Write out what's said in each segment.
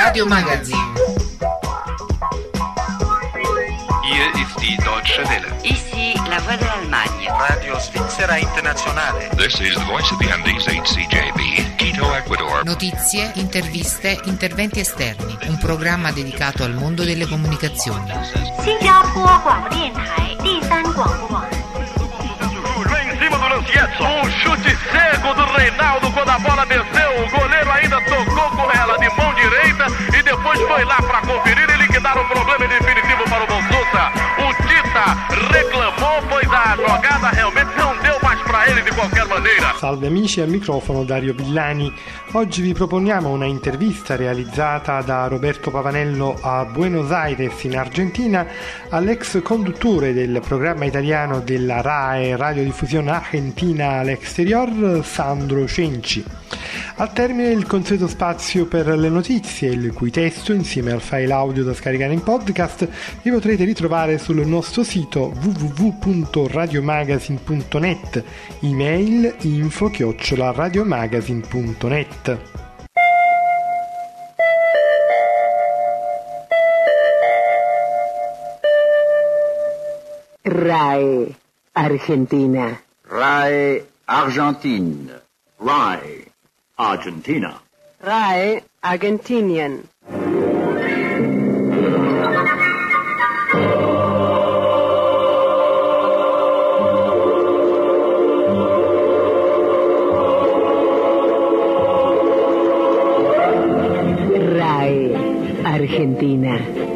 Radio Magazine. Hier ist die Deutsche Welle. Ici la voix de l'Allemagne. Radio Svizzera Internazionale. This is the voice of the Andes, HCJB, Quito, Ecuador. Notizie, interviste, interventi esterni. Un programma dedicato al mondo delle comunicazioni. 新加坡广播电台第三广播网。 Em cima do Lancietto, chute cego do Reinaldo quando a bola desceu, o goleiro ainda tocou com ela de mão direita e depois foi lá para conferir e liquidar o problema definitivo para o Bonsuta. O Tita reclamou, pois a jogada realmente não deu mais para ele de qualquer maneira. Salve amici, al microfono Dario Villani. Oggi vi proponiamo una intervista realizzata da Roberto Pavanello a Buenos Aires in Argentina all'ex conduttore del programma italiano della RAE Radiodiffusione Argentina al Exterior, Sandro Cenci. Al termine il consueto spazio per le notizie, il cui testo, insieme al file audio da scaricare in podcast, vi potrete ritrovare sul nostro sito www.radiomagazine.net, email info@radiomagazine.net. RAE Argentina. RAE Argentine. RAE Argentina. RAE Argentinian. RAE Argentina.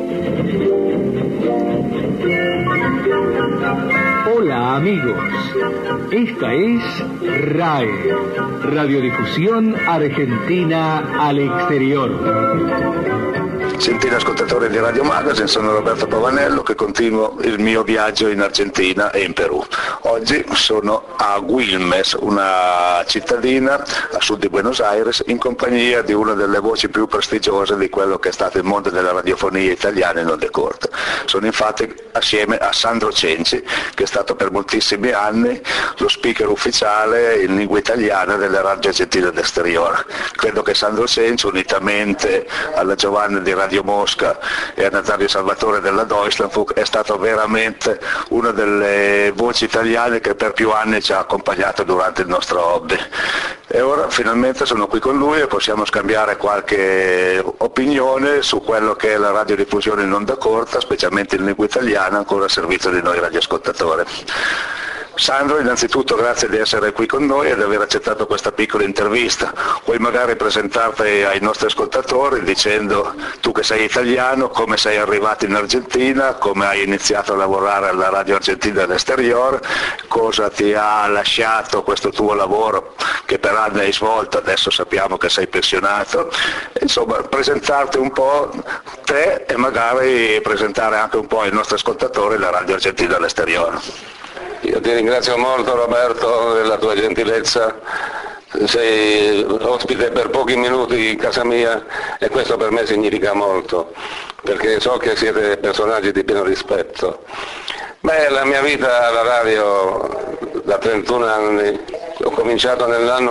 Hola amigos, esta es RAE, Radiodifusión Argentina al Exterior. Gentili ascoltatori di Radio Magazine, sono Roberto Pavanello che continuo il mio viaggio in Argentina e in Perù. Oggi sono a Quilmes, una cittadina a sud di Buenos Aires, in compagnia di una delle voci più prestigiose di quello che è stato il mondo della radiofonia italiana in onde corte. Sono infatti assieme a Sandro Cenci, che è stato per moltissimi anni lo speaker ufficiale in lingua italiana delle radio argentine d'esteriore. Credo che Sandro Cenci, unitamente alla Giovanni di Radio Mosca e a Nazario Salvatore della Deutschlandfunk, è stato veramente una delle voci italiane che per più anni ci ha accompagnato durante il nostro hobby. E ora finalmente sono qui con lui e possiamo scambiare qualche opinione su quello che è la radiodiffusione in onda corta, specialmente in lingua italiana, ancora a servizio di noi radioascoltatori. Sandro, innanzitutto grazie di essere qui con noi e di aver accettato questa piccola intervista. Puoi magari presentarti ai nostri ascoltatori dicendo, tu che sei italiano, come sei arrivato in Argentina, come hai iniziato a lavorare alla radio argentina all'esteriore, cosa ti ha lasciato questo tuo lavoro che per anni hai svolto, adesso sappiamo che sei pensionato. Insomma, presentarti un po' te e magari presentare anche un po' ai nostri ascoltatori la radio argentina all'esteriore. Io ti ringrazio molto Roberto della tua gentilezza, sei ospite per pochi minuti in casa mia e questo per me significa molto, perché so che siete personaggi di pieno rispetto. Beh, la mia vita alla radio da 31 anni, ho cominciato nell'anno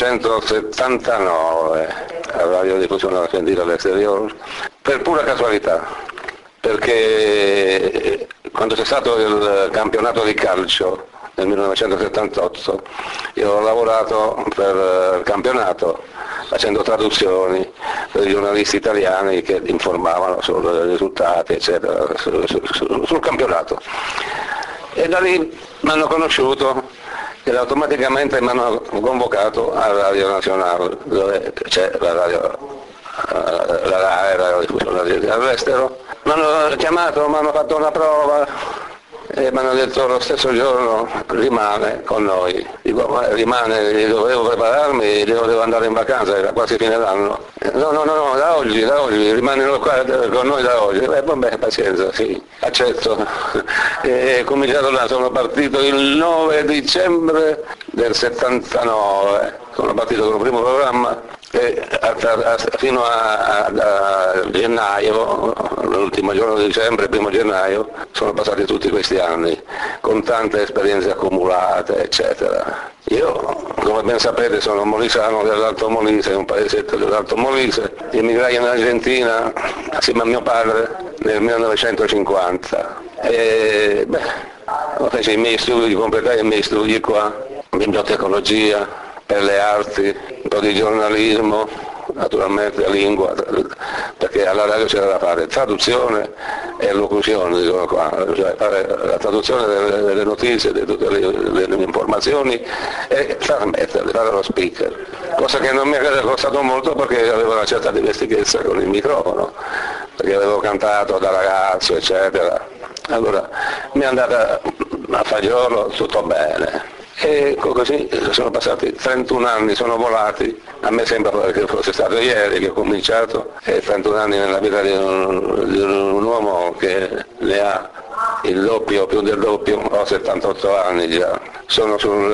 1979 alla radiodiffusione argentina all'esteriore, per pura casualità, perché quando c'è stato il campionato di calcio nel 1978 io ho lavorato per il campionato facendo traduzioni per i giornalisti italiani che informavano sui risultati eccetera sul campionato, e da lì mi hanno conosciuto e automaticamente mi hanno convocato alla Radio Nazionale, dove c'è la radio, la radiodiffusione all'estero. Mi hanno chiamato, mi hanno fatto una prova e mi hanno detto lo stesso giorno rimane con noi. Dico, ma rimane, dovevo prepararmi, devo andare in vacanza, era quasi fine d'anno. No, da oggi, rimane qua con noi da oggi. Vabbè, pazienza, sì, accetto. E cominciato là, sono partito il 9 dicembre del 79, sono partito con il primo programma e a fino a gennaio, l'ultimo giorno di dicembre, primo gennaio, sono passati tutti questi anni, con tante esperienze accumulate, eccetera. Io, come ben sapete, sono molisano dell'Alto Molise, un paesetto dell'Alto Molise, emigrai in Argentina assieme a mio padre nel 1950 e feci i miei studi, completai i miei studi qua, bibliotecologia, per le arti, un po' di giornalismo, naturalmente lingua, perché alla radio c'era da fare traduzione e locuzione, dicono qua, cioè fare la traduzione delle notizie, di tutte le informazioni e trasmetterle, fare lo speaker, cosa che non mi è costato molto perché avevo una certa dimestichezza con il microfono, perché avevo cantato da ragazzo, eccetera. Allora mi è andata a fagiolo tutto bene. E così sono passati 31 anni, sono volati, a me sembra che fosse stato ieri che ho cominciato, e 31 anni nella vita di un uomo che ne ha il doppio, più del doppio, ho 78 anni già, sono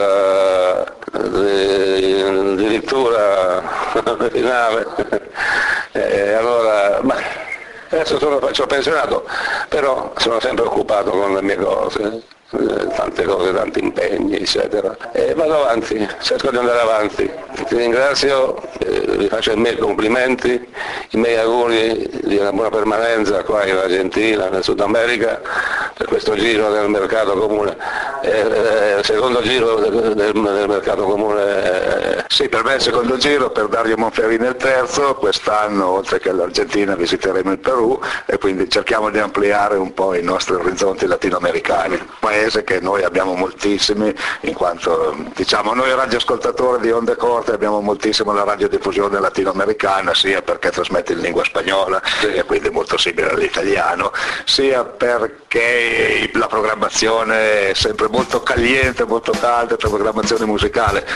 addirittura finale, e allora, adesso faccio pensionato, però sono sempre occupato con le mie cose. Tante cose, tanti impegni, eccetera, e vado avanti, cerco di andare avanti. Ti ringrazio, vi faccio i miei complimenti, i miei auguri di una buona permanenza qua in Argentina, nel Sud America, per questo giro del mercato comune, il secondo giro del mercato comune. Sì, per me è il secondo giro, per Dario Monferini il terzo. Quest'anno, oltre che l'Argentina, visiteremo il Perù e quindi cerchiamo di ampliare un po' i nostri orizzonti latinoamericani. Paese che noi abbiamo moltissimi, in quanto diciamo noi radioascoltatori di onde corte abbiamo moltissimo la radiodiffusione latinoamericana, sia perché trasmette in lingua spagnola e quindi molto simile all'italiano, sia perché la programmazione è sempre molto caliente, molto calda, la programmazione musicale.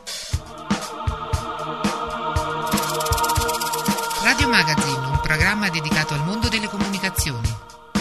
Radio Magazine, un programma dedicato al mondo delle comunicazioni.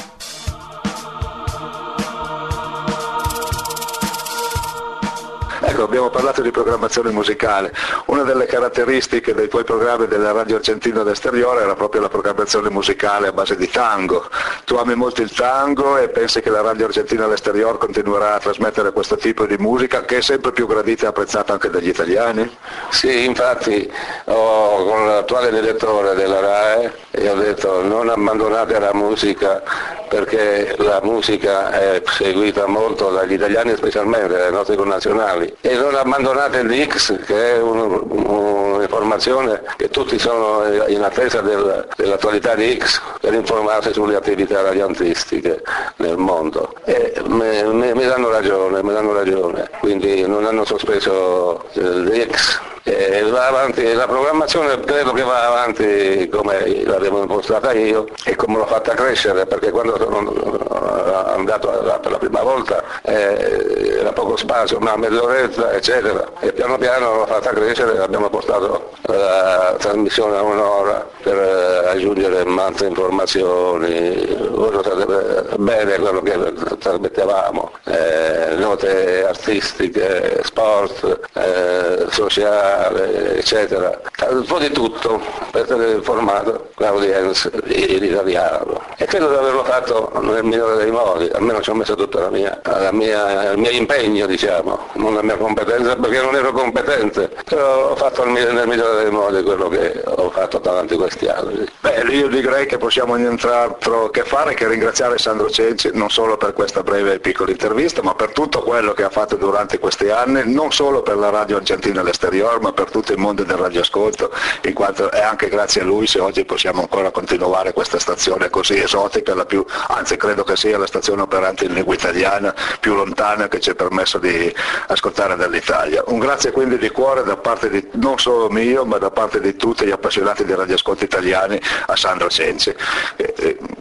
Ecco, abbiamo parlato di programmazione musicale. Una delle caratteristiche dei tuoi programmi della Radio Argentina all'Esteriore era proprio la programmazione musicale a base di tango. Tu ami molto il tango e pensi che la Radio Argentina all'Esteriore continuerà a trasmettere questo tipo di musica che è sempre più gradita e apprezzata anche dagli italiani? Sì, infatti con l'attuale direttore della RAE ho detto non abbandonate la musica, perché la musica è seguita molto dagli italiani, specialmente dai nostri connazionali, e non abbandonate l'X, che è un'informazione che tutti sono in attesa dell'attualità di X per informarsi sulle attività radioantistiche nel mondo, e mi danno ragione, quindi non hanno sospeso l'X. Va avanti, la programmazione credo che va avanti come l'avevo impostata io e come l'ho fatta crescere, perché quando sono andato per la prima volta era poco spazio, una mezz'oretta eccetera, e piano piano l'ho fatta crescere, abbiamo portato la trasmissione a un'ora per aggiungere molte informazioni. Voi lo sapete bene quello che trasmettevamo, note artistiche, sport, sociali, eccetera, un po' di tutto per tenere informato l'audience l'italiano, e credo di averlo fatto nel migliore dei modi, almeno ci ho messo tutta il mio impegno, diciamo, non la mia competenza, perché non ero competente, però ho fatto nel migliore dei modi quello che ho fatto davanti questi anni. Beh, io direi che possiamo nient'altro che fare che ringraziare Sandro Cenci non solo per questa breve e piccola intervista, ma per tutto quello che ha fatto durante questi anni, non solo per la Radio Argentina all'Esteriore, ma per tutto il mondo del radioascolto, in quanto è anche grazie a lui se oggi possiamo ancora continuare questa stazione così esotica, anzi credo che sia la stazione operante in lingua italiana più lontana che ci è permesso di ascoltare dall'Italia. Un grazie quindi di cuore da parte di non solo mio, ma da parte di tutti gli appassionati dei radioascolti italiani a Sandro Cenci.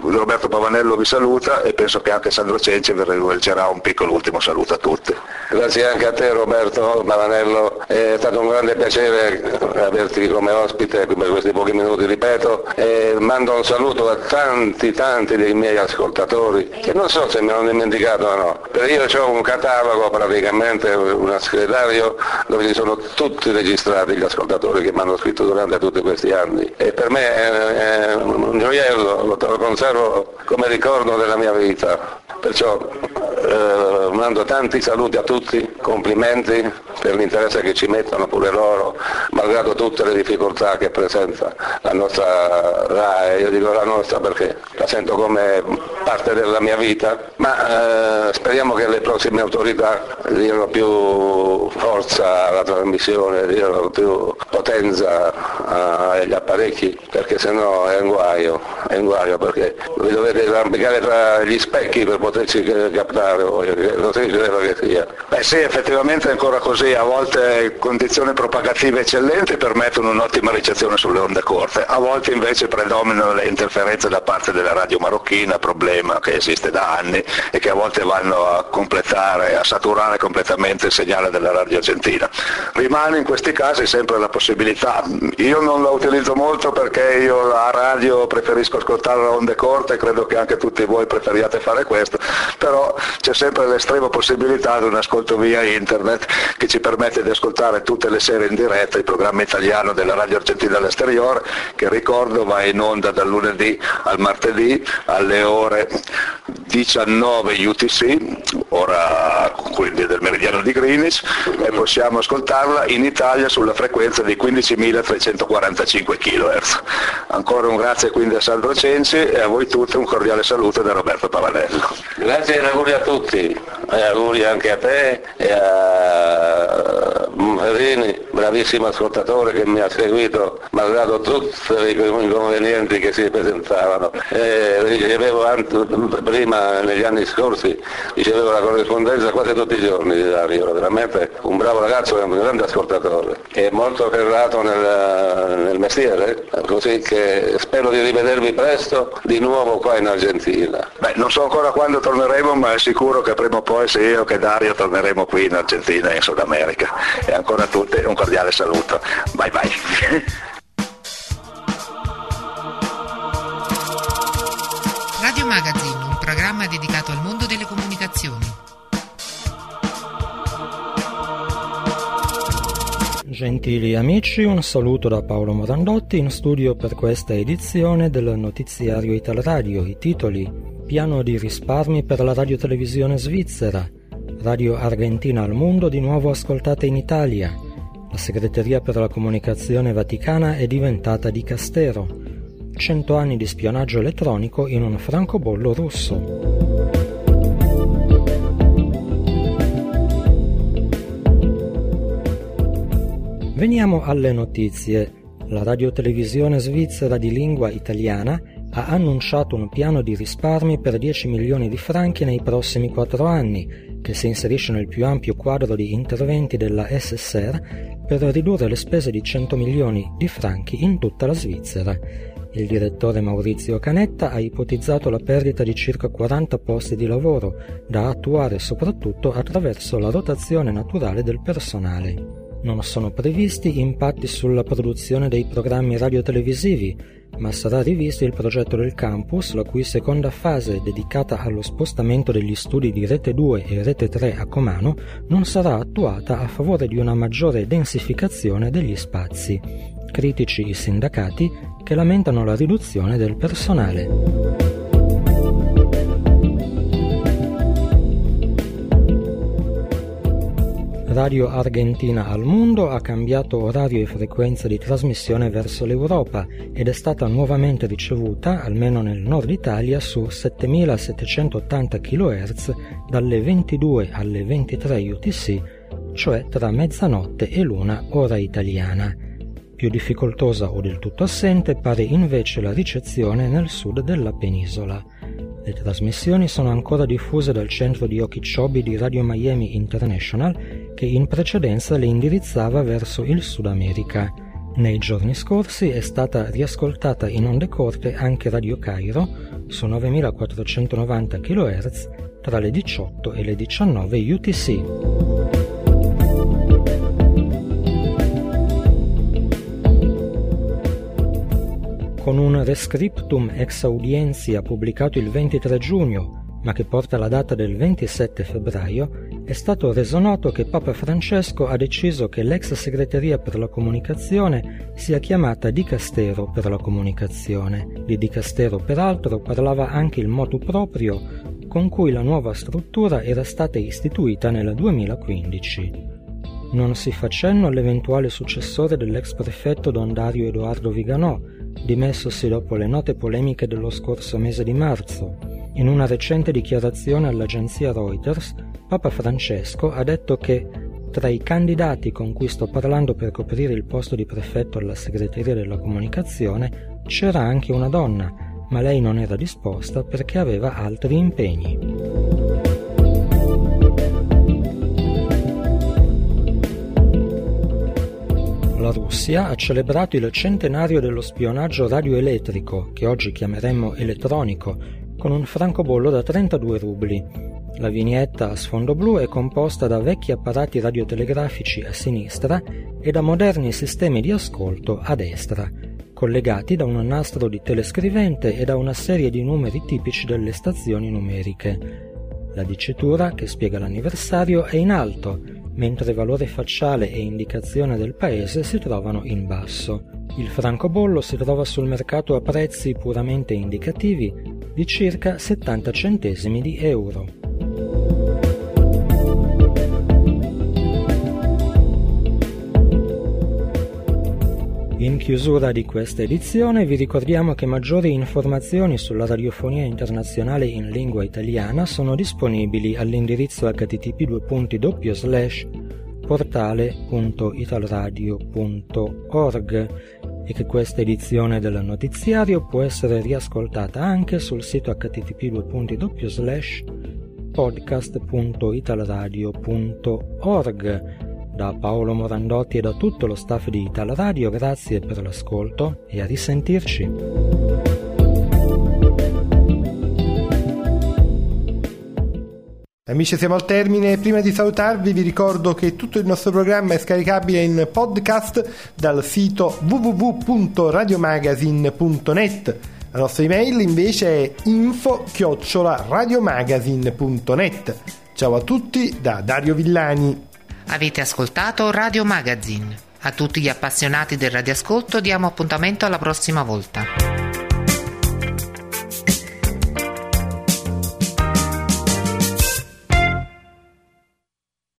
Roberto Pavanello vi saluta e penso che anche Sandro Cenci vi rivolgerà un piccolo ultimo saluto a tutti. Grazie anche a te Roberto Pavanello, è stato un grande piacere averti come ospite per questi pochi minuti, ripeto, e mando un saluto a tanti dei miei ascoltatori che non so se mi hanno dimenticato o no, perché io ho un catalogo praticamente, un scheledario dove ci sono tutti registrati gli ascoltatori che mi hanno scritto durante tutti questi anni e per me è un gioiello, lo conservo come ricordo della mia vita, perciò mando tanti saluti a tutti, complimenti per l'interesse che ci mettono pure loro, malgrado tutte le difficoltà che presenta la nostra RAI. Io dico la nostra perché la sento come parte della mia vita, ma speriamo che le prossime autorità diano più forza alla trasmissione, diano più potenza agli apparecchi, perché sennò è un guaio perché vi dovete arrampicare tra gli specchi per poterci captare voi, così credo che sia. Beh sì, effettivamente è ancora così, a volte condizioni propagative eccellenti permettono un'ottima ricezione sulle onde corte, a volte invece predominano le interferenze da parte della radio marocchina, problema che esiste da anni e che a volte vanno a saturare completamente il segnale della radio argentina. Rimane in questi casi sempre la possibilità, io non la utilizzo molto perché io la radio preferisco ascoltare a onde corte, credo che anche tutti voi preferiate fare questo, però c'è sempre l'estrema possibilità di un ascolto via internet che ci permette di ascoltare tutte le sere in diretta il programma italiano della radio argentina all'esteriore, che ricordo va in onda dal lunedì al martedì alle ore 19 UTC, ora quindi del meridiano di Greenwich, e possiamo ascoltarla in Italia sulla frequenza di 15.345 kHz. Ancora un grazie quindi a Sandro Cenci e a voi tutti un cordiale saluto da Roberto Pavanello. Grazie e auguri a tutti, e auguri anche a te e a Monferrini, bravissimo ascoltatore che mi ha seguito malgrado tutti i inconvenienti che si presentavano. Ricevevo prima, negli anni scorsi, ricevevo la corrispondenza quasi tutti i giorni di Dario, veramente un bravo ragazzo e un grande ascoltatore, è molto ferrato nel mestiere, così che spero di rivedervi presto di nuovo qua in Argentina. Beh, non so ancora quando torneremo, ma è sicuro che prima o poi sia io che Dario torneremo qui in Argentina e in Sud America. E ancora a tutti un cordiale saluto. Bye bye. Radio Magazine, un programma dedicato al mondo delle comunicazioni. Gentili amici, un saluto da Paolo Morandotti in studio per questa edizione del notiziario Italradio. I titoli: piano di risparmi per la radiotelevisione svizzera, Radio Argentina al mondo di nuovo ascoltata in Italia, la segreteria per la comunicazione vaticana è diventata dicastero, 100 anni di spionaggio elettronico in un francobollo russo. Veniamo alle notizie. La radiotelevisione svizzera di lingua italiana ha annunciato un piano di risparmi per 10 milioni di franchi nei prossimi 4 anni, che si inserisce nel più ampio quadro di interventi della SSR per ridurre le spese di 100 milioni di franchi in tutta la Svizzera. Il direttore Maurizio Canetta ha ipotizzato la perdita di circa 40 posti di lavoro, da attuare soprattutto attraverso la rotazione naturale del personale. Non sono previsti impatti sulla produzione dei programmi radiotelevisivi, ma sarà rivisto il progetto del campus, la cui seconda fase, dedicata allo spostamento degli studi di Rete 2 e Rete 3 a Comano, non sarà attuata a favore di una maggiore densificazione degli spazi. Critici i sindacati che lamentano la riduzione del personale. Radio Argentina al mondo ha cambiato orario e frequenza di trasmissione verso l'Europa ed è stata nuovamente ricevuta, almeno nel nord Italia, su 7780 kHz dalle 22 alle 23 UTC, cioè tra mezzanotte e l'una ora italiana. Più difficoltosa o del tutto assente pare invece la ricezione nel sud della penisola. Le trasmissioni sono ancora diffuse dal centro di Okeechobee di Radio Miami International, che in precedenza le indirizzava verso il Sud America. Nei giorni scorsi è stata riascoltata in onde corte anche Radio Cairo su 9490 kHz tra le 18 e le 19 UTC. Con un rescriptum ex audientia pubblicato il 23 giugno, ma che porta la data del 27 febbraio, è stato reso noto che Papa Francesco ha deciso che l'ex segreteria per la comunicazione sia chiamata Dicastero per la comunicazione. Di Dicastero, peraltro, parlava anche il motu proprio con cui la nuova struttura era stata istituita nel 2015. Non si fa cenno all'eventuale successore dell'ex prefetto Don Dario Edoardo Viganò, dimessosi dopo le note polemiche dello scorso mese di marzo. In una recente dichiarazione all'agenzia Reuters, Papa Francesco ha detto che tra i candidati con cui sto parlando per coprire il posto di prefetto alla segreteria della comunicazione c'era anche una donna, ma lei non era disposta perché aveva altri impegni. La Russia ha celebrato il centenario dello spionaggio radioelettrico, che oggi chiameremmo elettronico, con un francobollo da 32 rubli. La vignetta a sfondo blu è composta da vecchi apparati radiotelegrafici a sinistra e da moderni sistemi di ascolto a destra, collegati da un nastro di telescrivente e da una serie di numeri tipici delle stazioni numeriche. La dicitura, che spiega l'anniversario, è in alto, mentre valore facciale e indicazione del paese si trovano in basso. Il francobollo si trova sul mercato a prezzi puramente indicativi di circa 70 centesimi di euro. In chiusura di questa edizione vi ricordiamo che maggiori informazioni sulla radiofonia internazionale in lingua italiana sono disponibili all'indirizzo http://portale.italradio.org e che questa edizione del notiziario può essere riascoltata anche sul sito http://podcast.italradio.org. Da Paolo Morandotti e da tutto lo staff di Ital Radio, grazie per l'ascolto e a risentirci. Amici, siamo al termine. Prima di salutarvi vi ricordo che tutto il nostro programma è scaricabile in podcast dal sito www.radiomagazine.net. La nostra email invece è info@radiomagazine.net. Ciao a tutti da Dario Villani. Avete ascoltato Radio Magazine. A tutti gli appassionati del radioascolto diamo appuntamento alla prossima volta.